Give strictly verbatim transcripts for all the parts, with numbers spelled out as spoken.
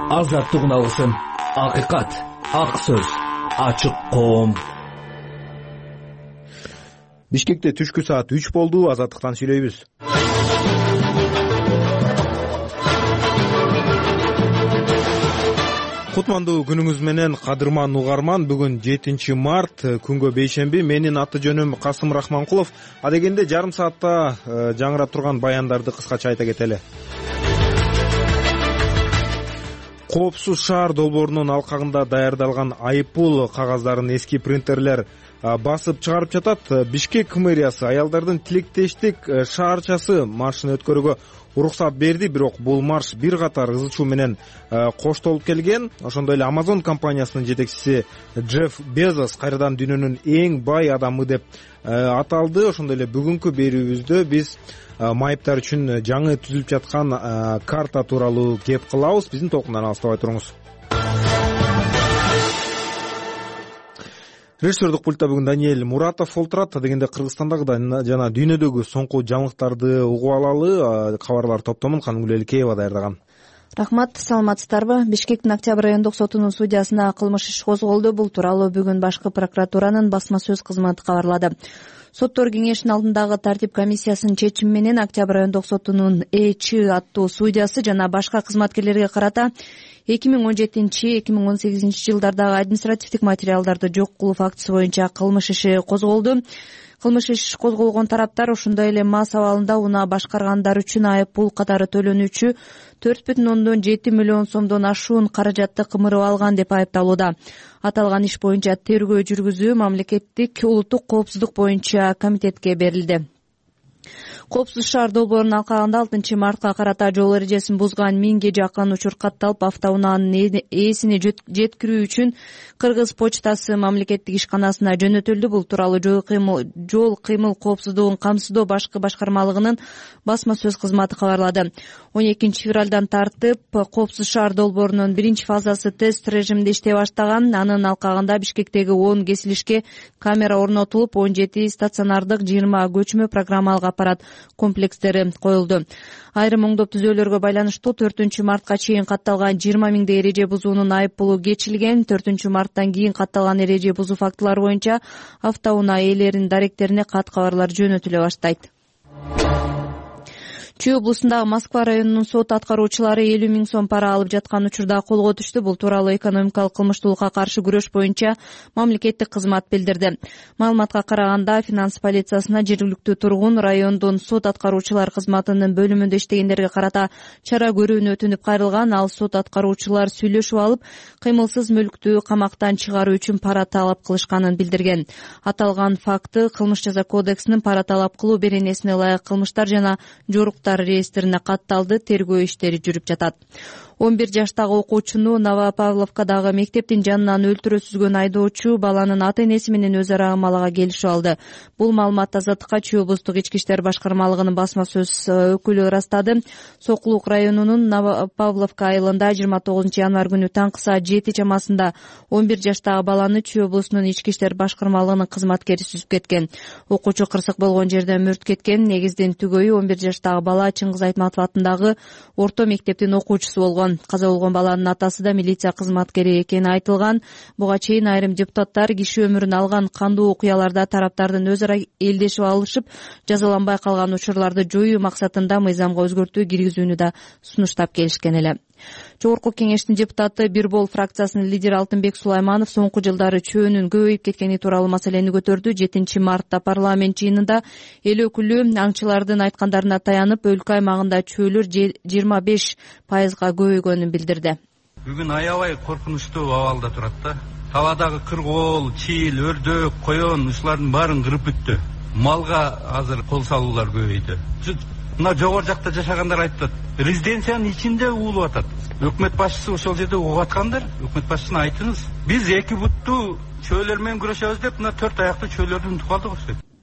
Азаттык үналысын, акыйкат, ак сөз, ачык коом. Бишкекте түшкү саат үч болду. Азаттыктан сүйлөйбүз. Кутмандуу күнүңүз менен, кадырман угарман. Бүгүн жетинчи март, күнгө бейшемби. Менин аты жөнүм Касым Рахманкулов. Адегенде жарым саатта жаңырап турган баяндарды кыскача айта кетели. Коопсуз шаар долбоорунун алкагында даярдалган айыппул кагаздарын эски принтерлер басып чыгарып жатат. Бишкек мэриясы аялдардын тилектештик шаарчасы маршын өткөрүүгө уруксат берди, бирок бул марш бир катар ызы чуу менен коштолуп келген. Ошондой эле Amazon компаниясынын жетекчиси Джефф Безос кайрадан дүйнөнүн эң бай адамы деп аталды. Ошондой эле бүгүнкү берүүбүздө биз майыптар үчүн жаңы түзүлүп жаткан карта тууралуу кеп кылабыз. Биздин толкундан алыстабай туруңуз. Режиссердик пультта бүгүн Даниэль Муратов олтурат. Дегенде Кыргызстандагы жана дүйнөдөгү соңку жаңылыктарды угуп алалы. Кабарлар топтомун Канымгүл Эликеева даярдаган. Рахмат, саламатсыздарбы? Бишкектин Октябрь райондук сотунун судьясына кылмыш иш козголду. Бул тууралуу бүгүн башкы прокуратуранын басма сөз кызматы кабарлады. Соттор кеңешинин алдындагы тартип комиссиясынын чечими менен Октябрь райондук сотунун Э.Ч. аттуу судьясы жана башка кызматкерлерге карата эки миң он жетинчи эки миң он сегизинчи жылдардагы административдик материалдарды жок кылуу фактысы боюнча кылмыш иши козголду. Кылмыш иш козголгон тараптар ошондой эле мас абалында унаа башкаргандар үчүн айып пул катары төлөнүүчү төрт бүтүн ондон жети миллион сомдон ашуун каражатты кымырып алган деп айыпталууда. Аталган иш боюнча тергөө жүргүзүү мамлекеттик улуттук коопсуздук боюнча комитетке берилди. Коопсуз шаар долбоорунун алкагында алтынчы мартка карата жол эрежесин бузган миңге жакын учур катталып, автоунаанын ээсине жеткирүү үчүн Кыргыз почтасы мамлекеттик ишканасына жөнөтүлдү. Бул тууралуу жол кыймыл жол кыймыл коопсуздугун камсыздоо башкы башкармалыгынын басма сөз кызматы кабарлады. он экинчи февралдан тартып коопсуз шаар долбоорунун биринчи фазасы тест режимде иштей баштаган. Анын алкагында Бишкектеги он кесилишке камера орнотулуп, он жети стационардык, жыйырма көчмө программалык аппарат комплекстери коюлду. Айрым оңдоп түзөөлөргө байланыштуу төртүнчү мартка чейин катталган жыйырма миңдей эреже бузуунун айып пулу кечилген. төртүнчү марттан кийин катталган эреже бузуу фактылары боюнча автоунаа ээлеринин даректерине кат кабарлар жөнөтүлө баштайт. Чүй облусундагы Москва районунун сот аткаруучулары элүү миң сом пара алып жаткан учурда колго түштү. Бул тууралуу экономикалык кылмыштуулукка каршы күрөш боюнча мамлекеттик кызмат билдирди. Маалыматка караганда, финанс полициясына жергиликтүү тургун райондун сот аткаруучулар кызматынын бөлүмүндө иштегендерге карата чара көрүүнү өтүнүп кайрылган. Ал сот аткаруучулар сүйлөшүп алып, кыймылсыз мүлктү камактан чыгаруу үчүн пара талап кылышканын билдирген. Аталган факты Кылмыш жаза кодексинин пара талап кылуу, беренесине ылайык кылмыштар жана жоруктар реестрине катталды. Тергөө иштери жүрүп жатат. он бир жаштагы окуучуну Новопавловкадагы мектептин жанынан өлтүрө сүзгөн айдоочу баланын ата-энеси менен өз ара амалага келишип алды. Бул маалымат Азаттыкка Чүй облустук ички иштер башкармалыгынын басма сөз өкүлү ырастады. Сокулук районунун Новопавловка айылында жыйырма тогузунчу январь күнү таңкы саат жети чамасында он бир жаштагы баланы Чүй облусунун ички иштер башкармалыгынын кызматкери сүзүп кеткен. Окуучу кырсык болгон жерден мүрт кеткен. Негиздин түгөйү он бир жаштагы бала Чыңгыз Айтматов атындагы орто мектептин окуучусу болгон. Каза болгон баланын атасы да милиция кызматкери экени айтылган. Буга чейин айрым депутаттар киши өмүрүн алган кандуу окуяларда тараптардын өз ара элдешип алышып, жазаланбай калган учурларды жоюу максатында мыйзамга өзгөртүү киргизүүнү да сунуштап келишкен эле. Жогорку кеңештин депутаты Бирбол фракциясынын лидери Алтынбек Сулайманов соңку жылдары чөөнүн көбөйүп кеткени тууралуу маселени көтөрдү. жетинчи мартта парламент жыйынында эл өкүлү аңчылардын айткандарына таянып, өлкө аймагында чөөлөр жыйырма беш пайызга көбөйгөнүн билдирди. Бүгүн аябай коркунучтуу абалда турат да. Табадагы кыргоол, чийл, өрдөк, коён ушулардын баарын кырып бүттү. Малга азыр кол салуулар көбөйдү. Мына жогору жакта жашагандар айтат, резиденциянын ичинде уулуп атат. Өкмөт башчысы ошол жерде угуп аткандар, өкмөт башчысына айтыңыз. Биз эки буттуу чөөлөр менен күрөшөбүз деп, мына төрт аяктуу чөөлөрдү унутуп калдык окшойт.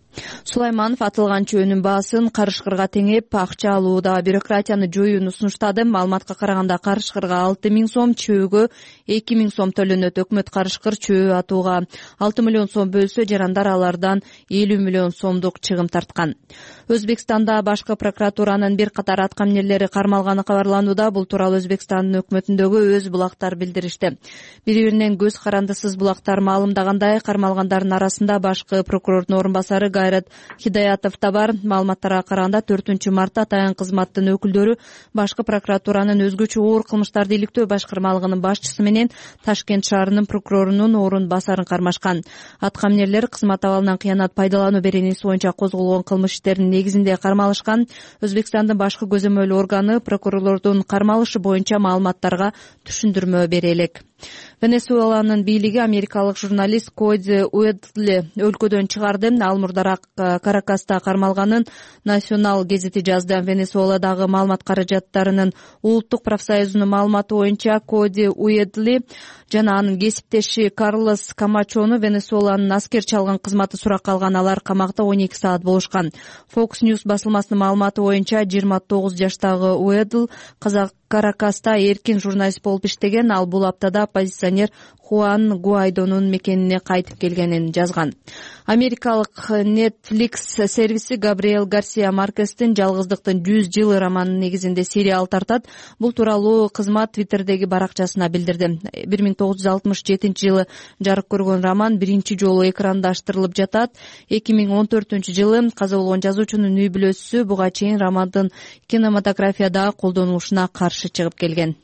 Сулайманов атылган чөөнүн баасын карышкырга теңеп, акча алууда бюрократияны жоюуну сунуштады. Маалыматка караганда карышкырга алты миң сом, чөөгө эки миң сом төлөнөт. Өкмөт карышкыр чөө атууга алты миллион сом бөлсө, жарандар алардан элүү миллион сомдук чыгым тарткан. Өзбекстанда башкы прокуратуранын бир катар аткаминерлери кармалганы кабарланууда. Бул тууралуу Өзбекстандын өкмөтүндөгү өз булактар билдиришти. Бири-биринен көз карандысыз булактар маалымдагандай, кармалгандардын арасында башкы прокурордун орун басары Гайрат Хидаятов да бар. Маалыматтарга караганда төртүнчү мартта атайын кызматтын өкүлдөрү башкы прокуратуранын өзгөчө оор кылмыштарды иликтөө башкармалыгынын башчысы менен Ташкент шаарынын прокурорунун орун басарын кармашкан. Аткаминерлер кызмат абалынан кыянат пайдалануу беренеси боюнча козголгон кылмыш иштеринин негизинде кармалышкан. Өзбекстандын башкы көзөмөл органы прокурорлордун кармалышы боюнча маалыматтарга түшүндүрмө бере элек. Венесуэланын бийлиги америкалык журналист Коди Уэдли өлкөдөн чыгарды. Ал мурдараак Каракаста кармалганын Национал гезити жазды. Венесуэладагы маалымат каражаттарынын улуттук профсоюзунун маалыматы боюнча Коди Уэдли жана анын кесиптеши Карлос Камачону Венесуэланын аскерчи алган кызматы суракка алган. Алар камакта он эки саат болушкан. Fox News басылмасынын маалыматы боюнча жыйырма тогуз жаштагы Уэдл казак Каракаста эркин журналист болуп иштеген. Ал бул аптада оппозиционер Хуан Гуайдонун мекенине кайтып келгенин жазган. Америкалык Netflix сервиси Габриэл Гарсия Маркестин «Жалгыздыктын жүз жылы» романынын негизинде сериал тартат. Бул тууралуу кызмат Твиттердеги баракчасына билдирди. бир миң тогуз жүз алтымыш жетинчи жылы жарык көргөн роман биринчи жолу экрандаштырылып жатат. эки миң он төртүнчү жылы каза болгон жазуучунун үй бүлөсү буга чейин романдын кинематографияда колдонулушуна каршы чыгып келген.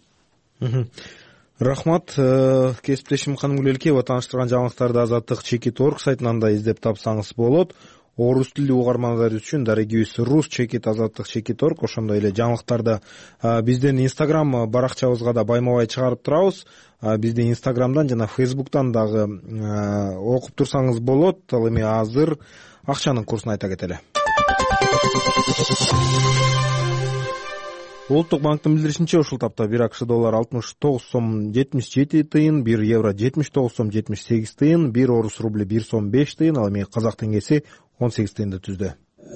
Рахмат. Кесиптешим Канымгүл Элкеева тааныштырган жаңылыктарды Азаттык Чекит точка орг сайтынан да издеп тапсаңыз болот. Орус тилдүү угармандар үчүн дорогиюс рус чекит азаттык чекит точка орг, ошондой эле жаңылыктарды биздин Инстаграм баракчабызга да байма-бай чыгарып турабыз. Биздин Инстаграмдан жана Фейсбуктан дагы окуп турсаңыз болот. Ал эми азыр акчанын курсун айта кетели. Улуттук банктын билдиришинче, ушул тапта бир акш доллар алтымыш тогуз сом жетимиш жети тыйын, бир евро жетимиш тогуз сом жетимиш сегиз тыйын, бир орус рубли бир сом беш тыйын, ал эми казак теңгеси он сегиз тыйынды түздү.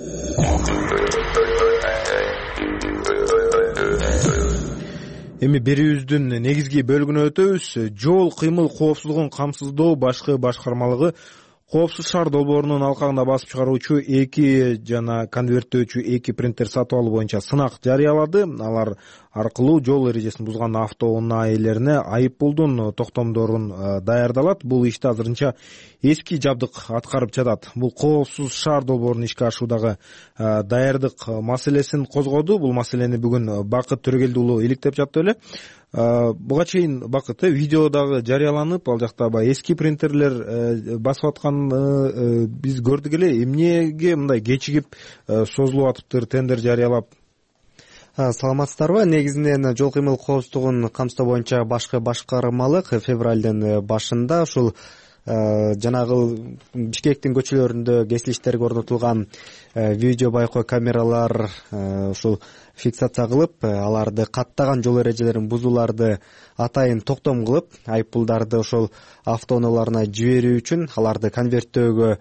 Эми берүүбүздүн негизги бөлүгүнө өтөбүз. Жол кыймыл коопсуздугун камсыздоо башкы башкармалыгы Коопсуз шаар долбоорунун алкагында басып чыгаруучу эки жана конверттөөчү эки принтер сатып алуу боюнча сынак жарыялады. Алар аркылуу жол эрежесин бузган автоунаа ээлерине айып пулдун токтомдорун даярдалат. Бул ишти азырынча эски жабдык аткарып жатат. Бул коопсуз шаар долбоорунун ишке ашуудагы даярдык маселесин козгоду. Бул маселени бүгүн Бакыт Төрөгелди уулу иликтеп жатты эле. Буга чейин Бакыт видео дагы жарыяланып, ал жакта баягы эски принтерлер басып аткан биз көрдүк эле. Эмнеге мындай кечигип созулуп атыптыр тендер жарыялап? Саламатсыздарбы? Негизинен жол кыймыл коопсуздугун камсыздоо боюнча башкы башкармалык февралдын башында ушул жанагы Бишкектин көчөлөрүндө кесилиштерге орнотулган видео байкоо камералар ушул фиксация кылып, аларды каттаган жол эрежелерин бузууларды атайын токтом кылып, айыппулдарды ошол автоунааларына жиберүү үчүн аларды конверттөөгө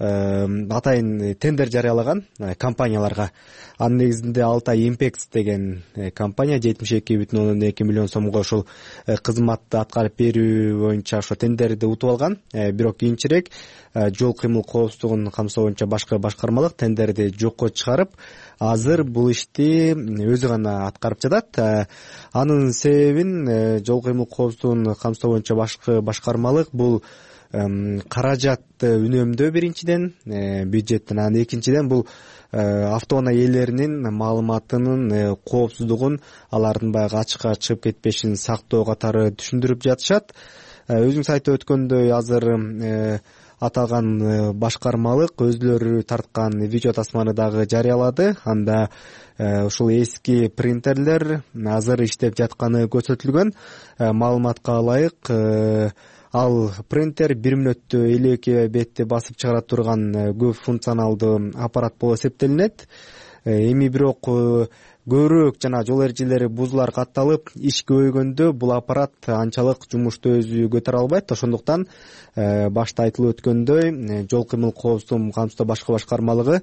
атайын тендер жарыялаган компанияларга. Анын негизинде Алтай Импекс деген компания жетимиш эки бүтүн ондон эки миллион сомго ошол кызматты аткарып берүү боюнча ошо тендерди утуп алган. Бирок кийинчерээк жол кыймыл коопсуздугун камсыздоо боюнча башкы башкармалык тендерди жокко чыгарып, азыр бул ишти өзү гана аткарып жатат. Анын себебин жол кыймыл коопсуздугун камсыздоо боюнча башкы башкармалык бул каражатты үнөмдөө биринчиден, бюджеттен, анан экинчиден бул автоунаа ээлеринин маалыматынын коопсуздугун, алардын баягы ачыкка чыгып кетпешин сактоо катары түшүндүрүп жатышат. Өзүңүз айтып өткөндөй, азыр аталган башкармалык өзүлөрү тарткан видео тасманы дагы жарыялады. Анда ушул эски принтерлер азыр иштеп жатканы көрсөтүлгөн. Маалыматка ылайык, ал принтер бир мүнөттө элүү эки бетти басып чыгара турган көп функционалдуу аппарат болуп эсептелинет. эми бирок көбүрөөк жана жол эрежелери бузуулар катталып иш көбөйгөндө бул аппарат анчалык жумушту өзү көтөрө албайт. Ошондуктан башта айтылып өткөндөй жол кыймыл коопсуздугун камсыздоо башкы башкармалыгы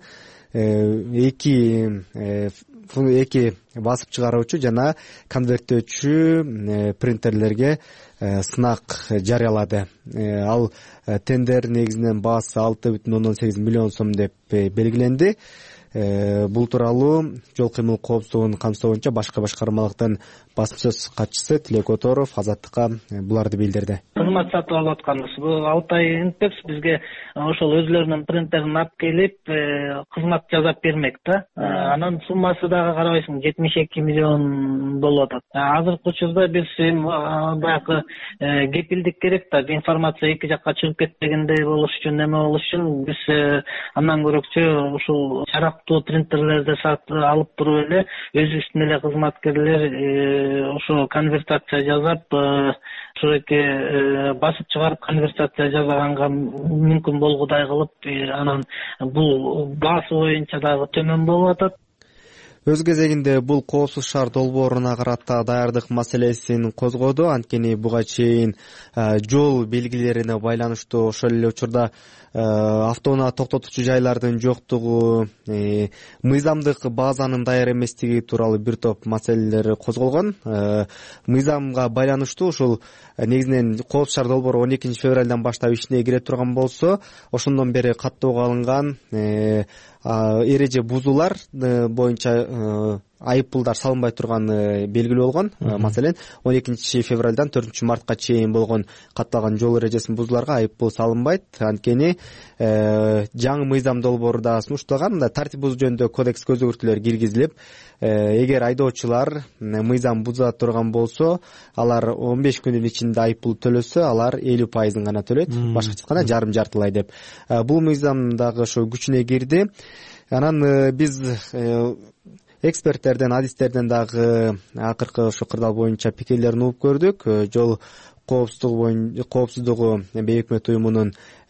эки эки басып чыгаруучу жана конверттөөчү принтерлерге сынак жарыялады. Ал тендер негизинен баасы алты бүтүн ондон сегиз миллион сом деп белгиленди. Бул тууралуу жол кыймыл коопсуздугун камсыздоо боюнча башкы башкармалыктын басма сөз катчысы Тилек Которов Азаттыкка буларды билдирди. Кызмат сатып алып атканбыз. Бул Алтай Интекс бизге ошол өзүлөрүнүн принтерин алып келип, кызмат жасап бермек да. Анын суммасы дагы карабайсың жетимиш эки миллион болуп атат. Азыркы учурда биз баягы кепилдик керек да, информация эки жакка чыгып кетпегендей болуш үчүн, неме болуш үчүн биз андан көрөкчү ушул жарактуу принтерлерди сатып алып туруп эле өзүбүздүн эле кызматкерлер ошо конвертация жасап, ошоки басып чыгарып конвертация жасаганга мүмкүн болгудай кылып, анан бул баасы боюнча дагы төмөн болуп атат. Өз кезегинде бул коопсуз шаар долбооруна карата даярдык маселесин козгоду. Анткени буга чейин жол белгилерине байланыштуу ошол эле учурда автоунаа токтотуучу жайлардын жоктугу, мыйзамдык базанын даяр эместиги тууралуу бир топ маселелер козголгон. Мыйзамга байланыштуу ушул негизинен коопсуз шаар долбоору он экинчи февралдан баштап ишине кире турган болсо, ошондон бери каттоого алынган эреже бузуулар боюнча айыппулдар салынбай турган белгилүү болгон. Маселен, он экинчи февралдан төртүнчү мартка чейин болгон катталган жол эрежесин бузууларга айыппул салынбайт. Анткени жаңы мыйзам долбоорунда сунушталган тартип бузуу жөнүндө кодекс өзгөртүүлөр киргизилип, эгер айдоочулар мыйзам буза турган болсо, алар он беш күндүн ичинде айыппул төлөсө, алар элүү пайызын гана төлөйт, башкача айтканда жарым жартылай деп. Бул мыйзам дагы ошо күчүнө кирди. Анан биз эксперттерден, адистерден дагы акыркы ошо кырдаал боюнча пикирлерин угуп көрдүк. Жол коопсуздугу боюнча коопсуздугу бейөкмөт уюмунун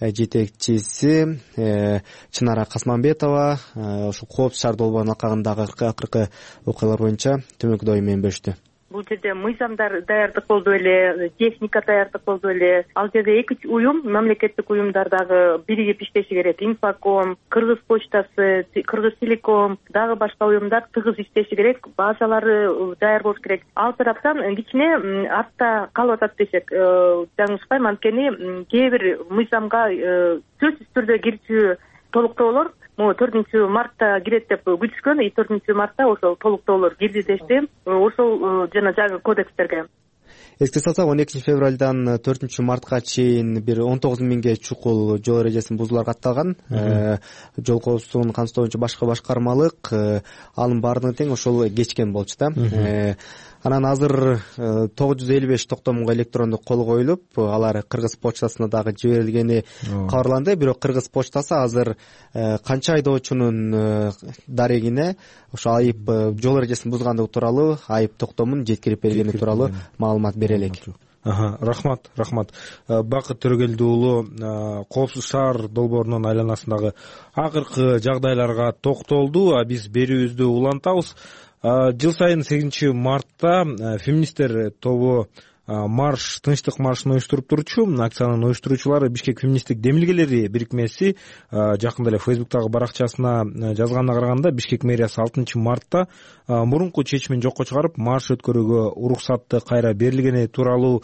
жетекчиси Чынара Касманбетова ошо коопсуз шаар долбоорунун алкагындагы акыркы окуялар боюнча төмөнкү ою менен бөлүштү. Бул жерде мыйзамдар даярдык болду эле, техника даярдык болду эле. Ал жерде эки уюм, мамлекеттик уюмдар дагы биригип иштеши керек. Инфоком, Кыргыз почтасы, Кыргыз телеком, дагы башка уюмдар тыгыз иштеши керек. Базалары даяр болуш керек. Ал тараптан кичине артта калып атат десек жаңылышпайм, анткени кээ бир мыйзамга сөзсүз түрдө кирчү толуктоолор могу төртүнчү мартта кирет деп күтүшкөн, төртүнчү мартта ошол толуктоолор кирди дешти. Ошол жана жаңы кодекстерге. Эске салсак, он экинчи февралдан төртүнчү мартка чейин бир он тогуз миңге чукул жол эрежесин бузуулар катталган. Жол коопсуздугун камсыздоо боюнча башкы башкармалык анын баардыгын тең ошол кечкен болчу да. Анан азыр тогуз жүз элүү беш токтомго электрондук кол коюлуп, алар Кыргыз почтасына дагы жиберилгени кабарланды. Бирок Кыргыз почтасы азыр канча айдоочунун дарегине ошо айып жол эрежесин бузгандыгы тууралуу айып токтомун жеткирип бергени тууралуу маалымат бере элек. Рахмат, рахмат. Бакыт Төрөгелди уулу коопсуз шаар долбоорунун айланасындагы акыркы жагдайларга токтолду. Биз берүүбүздү улантабыз. Жыл сайын сегизинчи мартта феминисттер тобу марш, тынчтык маршын уюштуруп турчу. Акциянын уюштуруучулары Бишкек феминисттик демилгелери бирикмеси жакында эле Фейсбуктагы баракчасына жазганына караганда, Бишкек мэриясы алтынчы мартта мурунку чечимин жокко чыгарып, марш өткөрүүгө уруксатты кайра берилгени тууралуу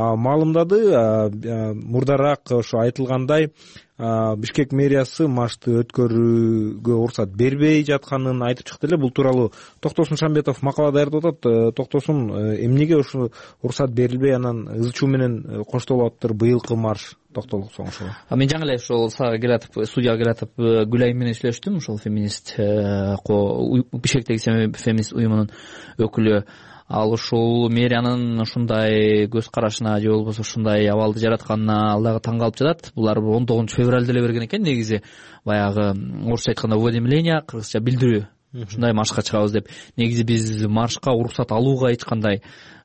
маалымдады. Мурдараак ошо айтылгандай, Бишкек мэриясы маршты өткөрүүгө уруксат бербей жатканын айтып чыкты эле. Бул тууралуу Токтосун Шамбетов макала даярдап атат. Токтосун, эмнеге ушу уруксат берилбей, анан ызы чуу менен коштолуп атыптыр быйылкы марш? Токтолук соң ошол. Мен жаңы эле ошол сага келатып, студияга келатып Гүлайым менен сүйлөштүм, ошол феминист Бишкектеги феминист уюмунун өкүлү. Ал ушул мэриянын ушундай көз карашына же болбосо ушундай абалды жаратканына ал дагы таң калып жатат. Булар он тогузунчу февралда эле берген экен, негизи баягы орусча айтканда уведомление, кыргызча билдирүү. Ушундай маршка чыгабыз деп. Негизи биз маршка уруксат алууга эч кандай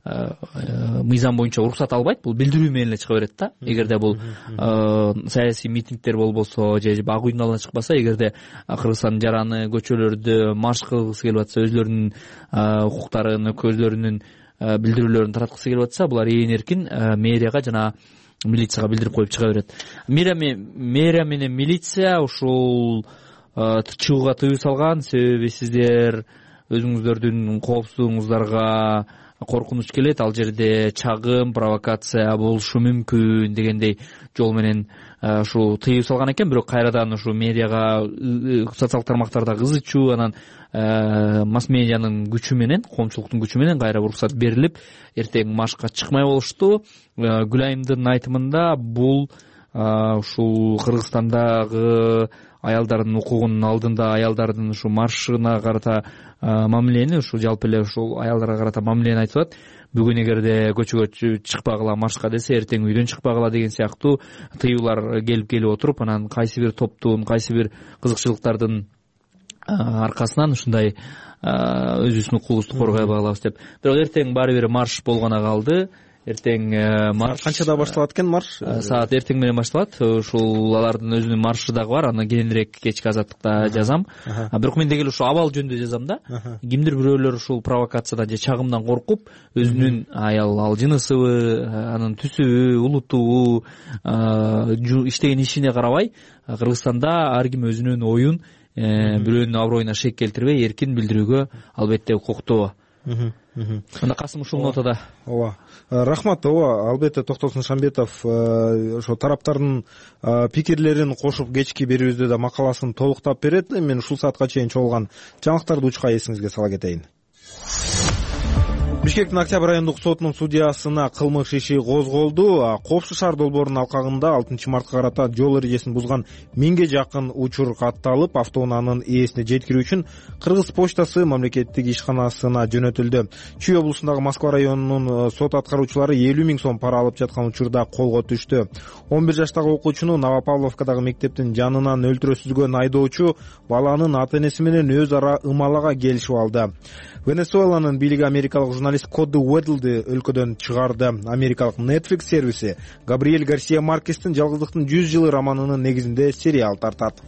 мыйзам боюнча уруксат албайт, бул билдирүү менен эле чыга берет да. Эгерде бул саясий митингдер болбосо же ак үйдүн алдына чыкпаса, эгерде Кыргызстандын жараны көчөлөрдө марш кылгысы келип атса, өзлөрүнүн укуктарын, өзлөрүнүн билдирүүлөрүн тараткысы келип атса, булар ээн эркин мэрияга жана милицияга билдирип коюп чыга берет. Мэрия менен милиция ушул чыгууга тыюу салган. Себеби сиздер өзүңүздөрдүн коопсуздугуңуздарга коркунуч келет, ал жерде чагым, провокация болушу мүмкүн дегендей жол менен ушу тыюу салган экен. Бирок кайрадан ушу мэрияга социалдык тармактардагы ыз ичүү, анан масс медианын күчү менен, коомчулуктун күчү менен кайра уруксат берилип, эртең маршка чыкмай болушту. Гүлайымдын айтымында бул ушул Кыргызстандагы аялдардын укугунун алдында аялдардын ушу маршына карата мамилени, ушу жалпы эле ушул аялдарга карата мамилени айтып атат. Бүгүн эгерде көчөгө чыкпагыла, маршка десе, эртең үйдөн чыкпагыла деген сыяктуу тыюулар келип келип отуруп, анан кайсы бир топтун, кайсы бир кызыкчылыктардын аркасынан ушундай өзүбүздүн укугубузду коргой алабыз деп. Бирок эртең баары бир марш болгоно калды. Эртең марш канчада башталат экен? Марш саат эртең менен башталат. Ушул алардын өзүнүн маршы дагы бар, аны кийинирээк кечки азаттыкта жазам. Бирок мен деги эле ушул абал жөнүндө жазам да. Кимдир бирөөлөр ушул провокациядан же чагымдан коркуп, өзүнүн аял ал жынысыбы, анын түсүбү, улутубу, иштеген ишине карабай, Кыргызстанда ар ким өзүнүн оюн, бирөөнүн аброюна шек келтирбей эркин билдирүүгө албетте укуктуу. Анда Касым ушул нотада. Ооба. Рахмат. Ооба, албетте Токтосун Шамбетов ошо тараптардын пикирлерин кошуп кечки берүүбүздө да макаласын толуктап берет. Мен ушул саатка чейин чогулган жаңылыктарды учка эсиңизге сала кетейин. Бишкектин Октябрь райондук сотунун судьясына кылмыш иши козголду. Коопсуз шаар долбоорунун алкагында алтынчы мартка карата жол эрежесин бузган миңге жакын учур катталып, автоунаанын ээсине жеткирүү үчүн Кыргыз почтасы мамлекеттик ишканасына жөнөтүлдү. Чүй облусундагы Москва районунун сот аткаруучулары элүү миң сом пара алып жаткан учурда колго түштү. он бир жаштагы окуучуну Новопавловкадагы мектептин жанынан өлтүрө сүзгөн айдоочу баланын ата-энеси менен өз ара ымалага келишип алды. Венесуэланын бийлиги америкалык журналист Коди Уэдлди өлкөдөн чыгарды. Америкалык Netflix сервиси Габриэль Гарсия Маркестин «Жалгыздыктын жүз жылы» романынын негизинде сериал тартат.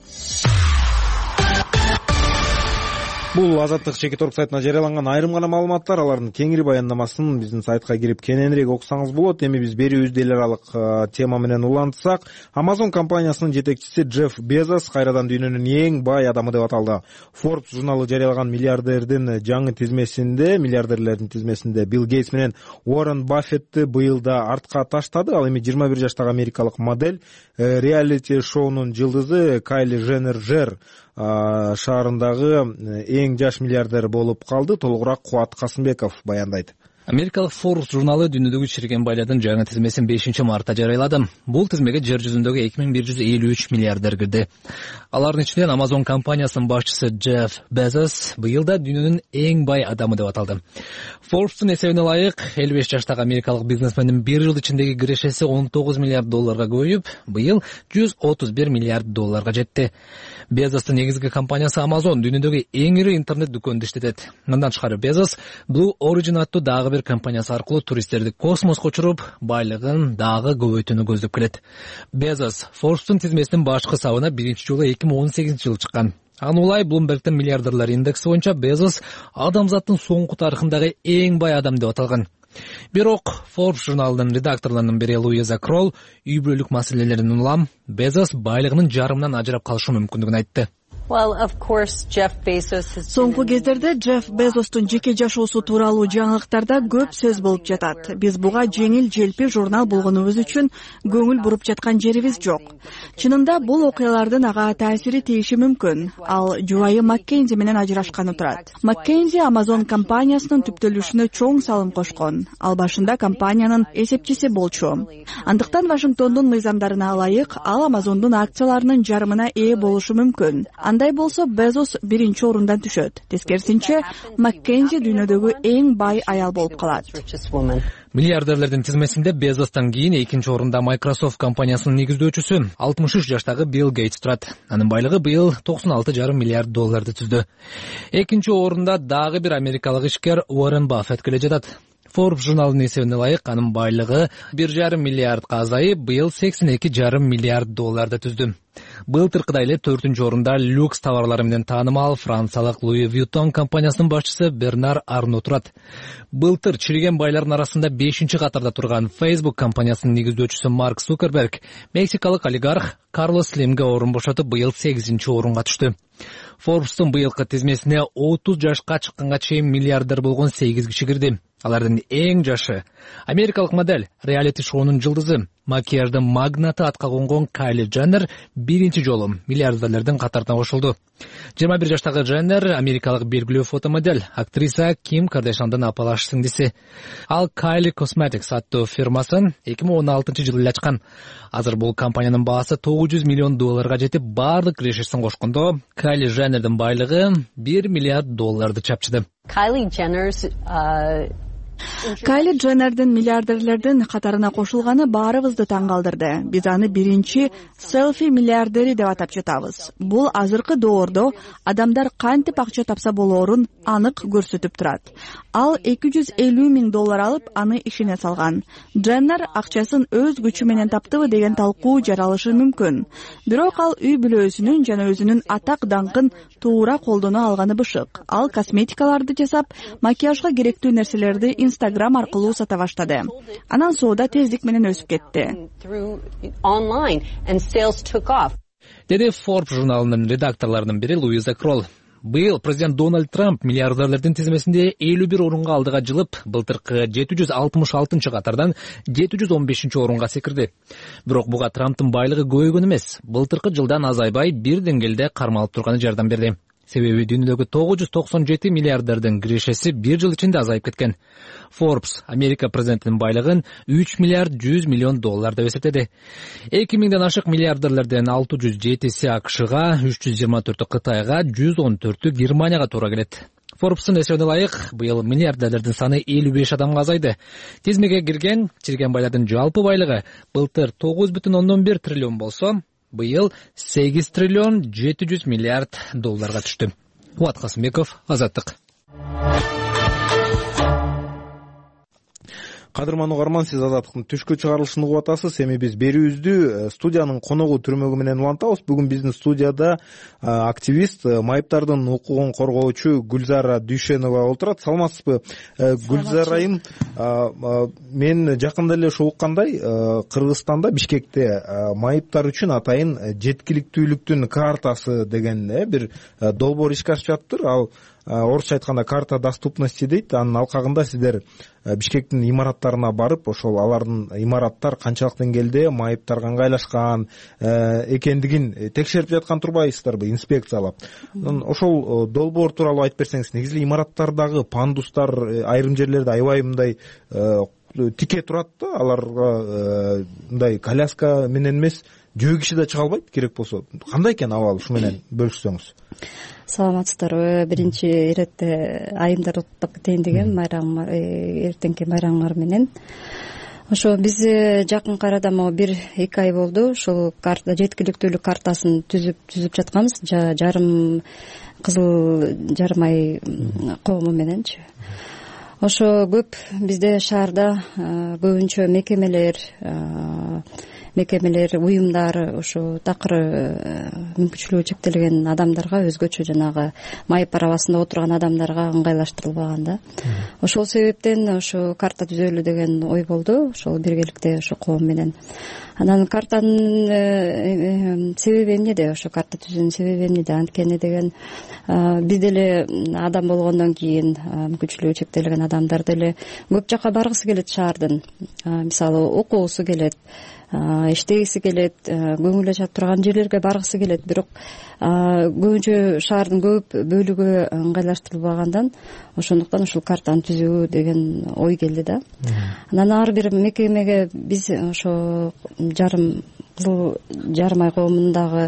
Бул Азаттык Чекит орг сайтына жарыяланган айрым гана маалыматтар. Алардын кеңири баяндамасын биздин сайтка кирип кененирээк окусаңыз болот. Эми биз берүүбүздү эл аралык тема менен улантсак, Amazon компаниясынын жетекчиси Джефф Безос кайрадан дүйнөнүн эң бай адамы деп аталды. Forbes журналы жарыялаган миллиардердин жаңы тизмесинде, миллиардерлердин тизмесинде Билл Гейтс менен Уоррен Баффетти быйыл да артка таштады. Ал эми жыйырма бир жаштагы америкалык модель, реалити шоунун жылдызы Кайли Женнер Жер шаарындагы эң жаш миллиардер болуп калды. Толугураак Кубат Касымбеков баяндайт. Америкалык Forbes журналы дүйнөдөгү чирген байлардын жаңы тизмесин бешинчи мартта жарыялады. Бул тизмеге жер жүзүндөгү эки миң бир жүз элүү үч миллиардер кирди. Алардын ичинен Amazon компаниясынын башчысы Джефф Безос быйылда дүйнөнүн эң бай адамы деп аталды. Forbes'тун эсебине ылайык, элүү беш жаштагы америкалык бизнесмендин бир жыл ичиндеги кирешеси он тогуз миллиард долларга көбөйүп, быйыл жүз отуз бир миллиард долларга жетти. Безостун негизги компаниясы Amazon дүйнөдөгү эң ири интернет дүкөнүндө иштетет. Мындан тышкары Безос Blue Origin аттуу дагы бир компаниясы аркылуу туристтерди космоско учуруп, байлыгын дагы көбөйтүүнү көздөп келет. Безос Forbes'тун тизмесинин башкы сабына биринчи жолу эки миң он сегизинчи жылы чыккан. Аны улай Bloomberg'тин миллиардерлер индекси боюнча Безос адамзаттын соңку тарыхындагы эң бай адам деп аталган. Бирок Forbes журналынын редакторлорунун бири Луиза Кролл үй бүлөлүк маселелерин улам Безос байлыгынын жарымынан ажырап калышы мүмкүндүгүн айтты. Соңку кездерде Джефф Безостун жеке жашоосу тууралуу жаңылыктарда көп сөз болуп жатат. Биз буга жеңил желпи журнал болгонубуз үчүн көңүл буруп жаткан жерибиз жок. Чынында бул окуялардын ага таасири тийиши мүмкүн. Ал жубайы Маккензи менен ажырашканы турат. Маккензи Amazon компаниясынын түптөлүшүнө чоң салым кошкон. Ал башында компаниянын эсепчиси болчу. Андыктан Вашингтондун мыйзамдарына ылайык, ал Amazon'дун акцияларынын жарымына ээ болушу мүмкүн. Андай болсо Безос биринчи орундан түшөт. Тескерисинче, Маккензи дүйнөдөгү эң бай аял болуп калат. Миллиардерлердин тизмесинде Безостон кийин экинчи орунда Microsoft компаниясынын негиздөөчүсү алтымыш үч жаштагы Билл Гейтс турат. Анын байлыгы быйыл токсон алты жарым миллиард долларды түздү. Экинчи орунда дагы бир америкалык ишкер Уоррен Баффет келе жатат. Forbes журналынын эсебине ылайык анын байлыгы бир жарым миллиардка азайып, быйыл сексен эки жарым миллиард долларды түздү. Былтыркыдай эле төртүнчү орунда люкс товарлары менен таанымал франциялык Louis Vuitton компаниясынын башчысы Бернар Арно турат. Былтыр чириген байлардын арасында бешинчи катарда турган Facebook компаниясынын негиздөөчүсү Марк Цукерберг мексикалык олигарх Карлос Слимге орун бошотуп, быйыл сегизинчи орунга түштү. Forbes'тун быйылкы тизмесине отуз жашка чыкканга чейин миллиардер болгон сегиз киши кирди. Алардын эң жашы америкалык модель, реалити шоунун жылдызы, макияждын магнаты атка конгон Кайли Дженнер биринчи жолу миллиардерлердин катарына кошулду. жыйырма бир жаштагы Дженнер америкалык белгилүү фотомодель, актриса Ким Кардашьяндын апалаш сиңдиси. Ал Kylie Cosmetics аттуу фирмасын эки миң он алтынчы жылы эле ачкан. Азыр бул компаниянын баасы тогуз жүз миллион долларга жетип, бардык кирешесин кошкондо Кайли Дженнердин байлыгы бир миллиард долларды чапчыды. Kylie Jenner's Кайли Дженнердин миллиардерлердин катарына кошулганы баарыбызды таң калтырды. Биз аны биринчи селфи миллиардери деп атап жатабыз. Бул азыркы доордо адамдар кантип акча тапса болоорун анык көрсөтүп турат. Ал эки жүз элүү миң доллар алып, аны ишине салган. Дженнер акчасын өз күчү менен таптыбы деген талкуу жаралышы мүмкүн. Бирок ал үй бүлөсүнүн жана өзүнүн атак даңкын туура колдоно алганы бышык. Ал косметикаларды жасап, макияжга керектүү нерселерди Instagram аркылуу сата баштады. Анан соода тездик менен өсүп кетти. Деди Forbes журналынын редакторлорунун бири Луиза Кролл. Быйыл президент Дональд Трамп миллиардерлердин тизмесинде элүү бир орунга алдыга жылып, былтыркы жети жүз алтымыш алтынчы катардан жети жүз он бешинчи орунга секирди. Бирок буга Трамптын байлыгы көбөйгөн эмес, былтыркы жылдан азайбай бир деңгээлде кармалып турганы жардам берди. Себеби дүйнөдөгү тогуз жүз токсон жети миллиардердин кирешеси бир жыл ичинде азайып кеткен. Forbes Америка президентинин байлыгын үч миллиард жүз миллион доллар деп эсептеди. эки миңден ашык миллиардерлерден алты жүз жетиси АКШга, үч жүз жыйырма төртү Кытайга, жүз он төртү Германияга туура келет. Forbes'тун эсебине ылайык, быйыл миллиардерлердин саны элүү беш адамга азайды. Тизмеге кирген чирген байлардын жалпы байлыгы былтыр тогуз бүтүн ондон бир триллион болсо, быйыл сегиз триллион жети жүз миллиард долларга түштү. Кубат Касымбеков, Азаттык. Кадырман угарман, сиз Азаттыктын түшкү чыгарылышын угуп атасыз. Эми биз берүүбүздү студиянын коногу түрмөгү менен улантабыз. Бүгүн биздин студияда активист, майыптардын укугун коргоочу Гүлзара Дүйшенова отурат. Саламатсызбы, Гүлзара айым? Мен жакында эле ушу уккандай, Кыргызстанда, Бишкекте майыптар үчүн атайын жеткиликтүүлүктүн картасы деген бир долбоор ишке ашып жатыптыр. Ал орусча айтканда карта доступности дейт. Анын алкагында сиздер Бишкектин имараттарына барып, ошол алардын имараттар канчалык деңгээлде майыптарга ыңгайлашкан экендигин текшерип жаткан турбайсыздарбы, инспекциялап? Ошол долбоор тууралуу айтып берсеңиз. Негизи пандустардагы пандустар айрым жерлерде аябай мындай тике турат да, аларга мындай коляска менен эмес, жөө киши да чыга албайт керек болсо. Кандай экен абал, ушу менен бөлүшсөңүз? Саламатсыздарбы. Биринчи иретте айымдар уттап кетейин деген майрам, эртеңки майрамыңар менен. Ошо биз жакынкы арада могу бир эки ай болду. Ушул карта жеткиликтүүлүк картасын түзүп түзүп жатканбыз. Жарым кызыл жарым ай коому мененчи. Ошо көп бизде шаарда көбүнчө мекемелер, мекемелер, уюмдар, ошо такыр мүмкүнчүлүгү чектелген адамдарга, өзгөчө жанагы майып арабасында отурган адамдарга ыңгайлаштырылбаган да. Ошол себептен ошо карта түзөлү деген ой болду. Ошол биргеликте ошо коом менен. Анан картанын себеби эмнеде? Ошо карта түзүүнүн себеби эмнеде? Анткени деген биз деле адам болгондон кийин мүмкүнчүлүгү чектелген адамдар деле көп жака баргысы келет шаардын. Мисалы окугусу келет, иштегиси келет, көңүлү ачат турган жерлерге баргысы келет. Бирок көбүнчө шаардын көп бөлүгү ыңгайлаштырылбагандан ошондуктан ушул картаны түзүү деген ой келди да. Анан ар бир мекемеге биз ошо жарым кызыл жарым ай коомундагы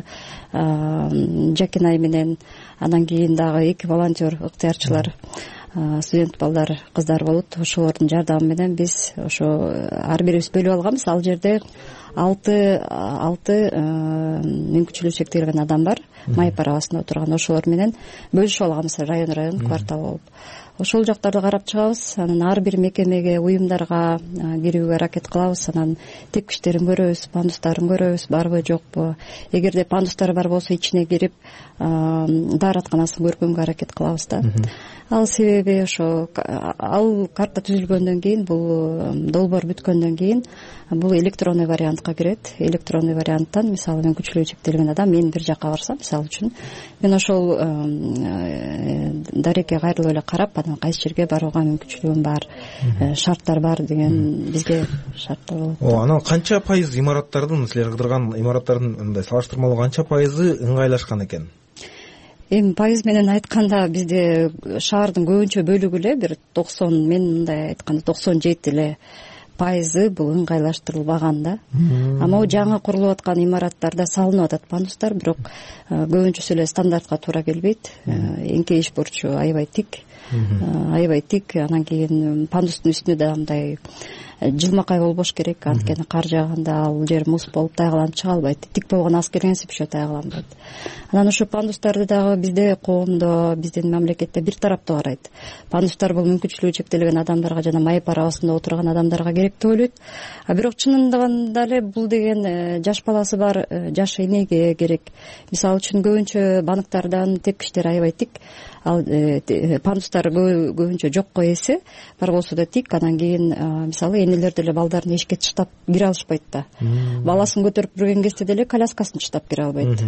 Жакинай менен, анан кийин дагы эки волонтер, ыктыярчылар, студент балдар, кыздар болот. Ошолордун жардамы менен биз ошо ар бирибиз бөлүп алганбыз. Ал жерде алты алты мүмкүнчүлүгү чектелген адам бар, майып арабасында отурган. Ошолор менен бөлүшүп алганбыз, район район, квартал болуп. ошол жактарды карап чыгабыз. Анан ар бир мекемеге, уюмдарга кирүүгө аракет кылабыз. Анан тепкичтерин көрөбүз, пандустарын көрөбүз, барбы жокпу. Эгерде пандустар бар болсо ичине кирип дааратканасын көргөнгө аракет кылабыз да. Ал себеби ошо ал карта түзүлгөндөн кийин, бул долбоор бүткөндөн кийин бул электронный вариантка кирет. Электронный варианттан мисалы мүмкүнчүлүгү чектелген адам мен бир жакка барсам, мисалы үчүн мен ошол дарекке кайрылып эле карап, анан кайсы жерге барууга мүмкүнчүлүгүм бар, шарттар бар деген бизге шарттар болот. О, анан канча пайыз имараттардын, силер кыдырган имараттардын мындай салыштырмалуу канча пайызы ыңгайлашкан экен? Эми пайыз менен айтканда бизде шаардын көбүнчө бөлүгү эле бир токсон, мен мындай айтканда токсон жети эле пайызы бул ыңгайлаштырылбаган да. А могу жаңы курулуп аткан имараттарда салынып атат пандустар, бирок көбүнчөсү эле стандартка туура келбейт. Эңкейиш бурчу аябай тик, аябай тик. Анан кийин пандустун үстүнө да мындай жылмакай болбош керек, анткени кар жааганда ал жер муз болуп тайгаланып чыга албайт. Тик болгон аз келгенси еще тайгаланбайт. Анан ошо пандустарды дагы бизде коомдо, биздин мамлекетте бир тараптуу карайт. Пандустар бул мүмкүнчүлүгү чектелген адамдарга жана майып арабасында отурган адамдарга керек деп ойлойт. А бирок чынындагында эле бул деген жаш баласы бар жаш энеге керек. Мисалы үчүн көбүнчө банктардан тепкичтер аябай тик, ал пандустар көбүнчө жокко эсе, бар болсо да тик. Анан кийин мисалы энелер деле балдарын эшикке таштап кире алышпайт да. Баласын көтөрүп жүргөн кезде деле коляскасын таштап кире албайт.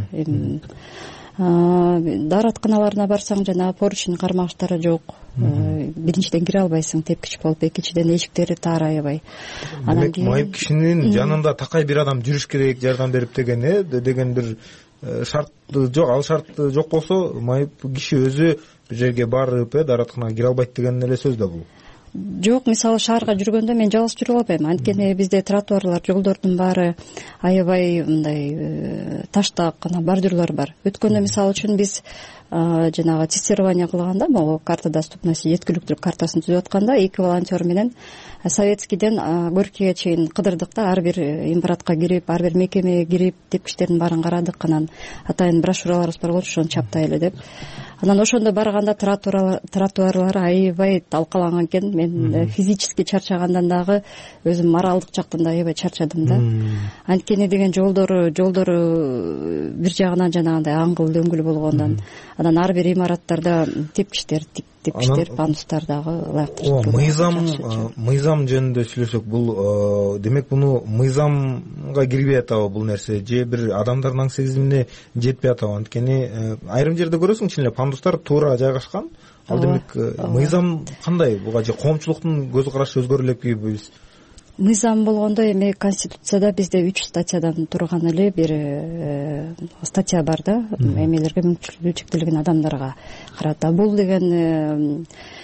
Дааратканаларына барсаң жана поручень кармагычтары жок. Биринчиден кире албайсың тепкич болуп, экинчиден эшиктери тар аябай. Демек майып кишинин жанында такай бир адам жүрүш керек, жардам берип деген э деген бир шарт жок. Ал шарт жок болсо майып киши өзү бир жерге барып э дааратканага кире албайт деген эле сөз да бул. Жок, мисалы шаарга жүргөндө мен жалгыз жүрүп албайм. Анткени бизде тротуарлар, жолдордун баары аябай мындай таштак, анан бордюрлар бар. Өткөндө мисалы үчүн биз жанагы тестирование кылганда, могу карта доступности жеткиликтүүлүк картасын түзүп атканда эки волонтер менен Советскийден Горькийге чейин кыдырдык да, ар бир имаратка кирип, ар бир мекемеге кирип, тепкичтердин баарын карадык. Анан атайын брошюраларыбыз бар болчу, ошону чаптай эле деп. Анан ошондо барганда тротуарлар аябай талкаланган экен. Мен физически чарчагандан дагы өзүм моралдык жактан да аябай чарчадым да. Анткени деген жолдору жолдору бир жагынан жанагындай аңгыл дөңгүл болгондон, анан ар бир имараттарда тепкичтер тепкичтер пандустар дагы ылайыктуу. Мыйзам мыйзам жөнүндө сүйлөсөк, бул демек буну мыйзамга кирбей атабы бул нерсе, же бир адамдардын аң сезимине жетпей атабы? Анткени айрым жерде көрөсүң, чын эле пандустар туура жайгашкан. Ал демек мыйзам кандай? Буга же коомчулуктун көз карашы өзгөрүлөбү? Мыйзам болгондо эми Конституцияда бизде үч статьядан турган эле бир статья бар да, эмелерге мүмкүнчүлүгү чектелген адамдарга карата. Бул деген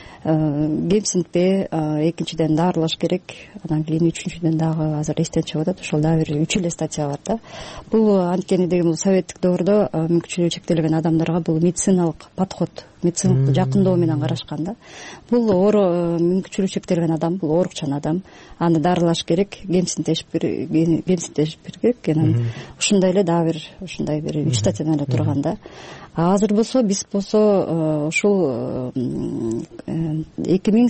кемсинтпе, экинчиден даарылаш керек, анан кийин үчүнчүдөн дагы азыр эстен чыгып атат, ошол дагы бир үч эле статья бар да. Бул анткени деген бул советтик доордо мүмкүнчүлүгү чектелген адамдарга бул медициналык подход, медициналык жакындоо менен карашкан да. Бул оор мүмкүнчүлүгү чектелген адам, бул оорукчан адам, аны дарылаш керек, кемсинтеш кемсинтеш керек. Анан ушундай эле дагы бир ушундай бир үч статьядан эле турган да. Азыр болсо биз болсо ушул эки миң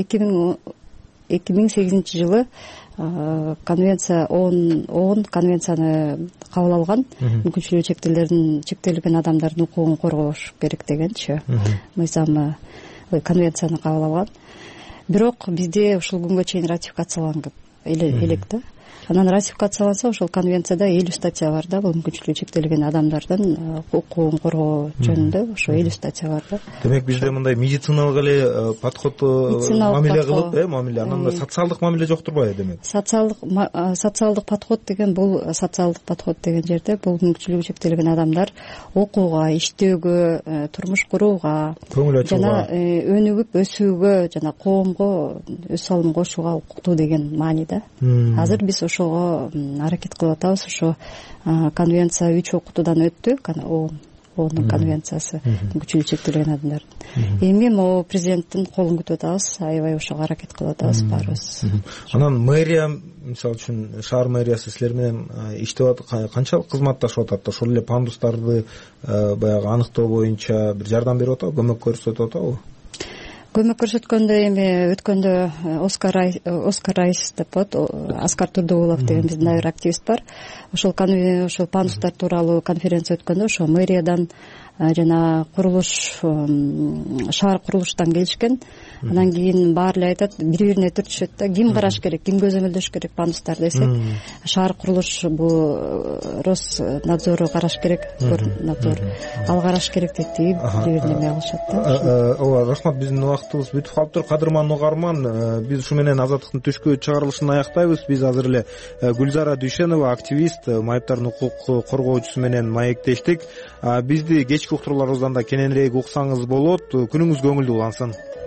сегизинчи жылы конвенция он конвенцияны кабыл алган, мүмкүнчүлүгү чектелердин чектелген адамдардын укугун коргош керек дегенчи мыйзамы, конвенцияны кабыл алган. Бирок бизде ушул күнгө чейин ратификацияланган элек да. Анан ратификацияланса, ошол конвенцияда элүү статья бар да, бул мүмкүнчүлүгү чектелген адамдардын укугун коргоо жөнүндө ошо элүү статья бар да. Демек бизде мындай медициналык эле подход мамиле кылып, э, мамиле, анан социалдык мамиле жок турбайбы демек? Социалдык социалдык подход деген бул социалдык подход деген жерде бул мүмкүнчүлүгү чектелген адамдар окууга, иштөөгө, турмуш курууга, жана өнүгүп өсүүгө, жана коомго өз салымын кошууга укуктуу деген маани да. Азыр биз ошого аракет кылып атабыз. Ошо конвенция үч окутуудан өттү, оонун конвенциясы мүмкүнчүлүгү чектелген адамдардын. Эми могу президенттин колун күтүп атабыз, аябай ошого аракет кылып атабыз баарыбыз. Анан мэрия, мисалы үчүн шаар мэриясы силер менен иштеп канчалык кызматташып атат? Ошол эле пандустарды баягы аныктоо боюнча бир жардам берип атабы, көмөк көрсөтүп атабы? көмөк көрсөткөндө эми өткөндө оскар оскар райс деп коет, Аскар Турдугулов деген биздин дагы бир активист бар. Ошол ошол пандустар тууралуу конференция өткөндө ошо мэриядан жана курулуш шаар курулуштан келишкен. Анан кийин баары эле айтат, бири бирине түртүшөт да, ким караш керек, ким көзөмөлдөш керек пандустар десек, шаар курулуш бул Роснадзору караш керек, Горнадзор ал караш керек дейт, бири бирине эме кылышат да. Ооба, рахмат, биздин убактыбыз бүтүп калыптыр. Кадырман угарман, биз ушу менен азаттыктын түшкү чыгарылышын аяктайбыз. Биз азыр эле Гүлзара Дүйшенова, активист, майыптардын укук коргоочусу менен маектештик. Бизди кечки уктурууларыбыздан да кененирээк уксаңыз болот. Күнүңүз көңүлдүү улансын.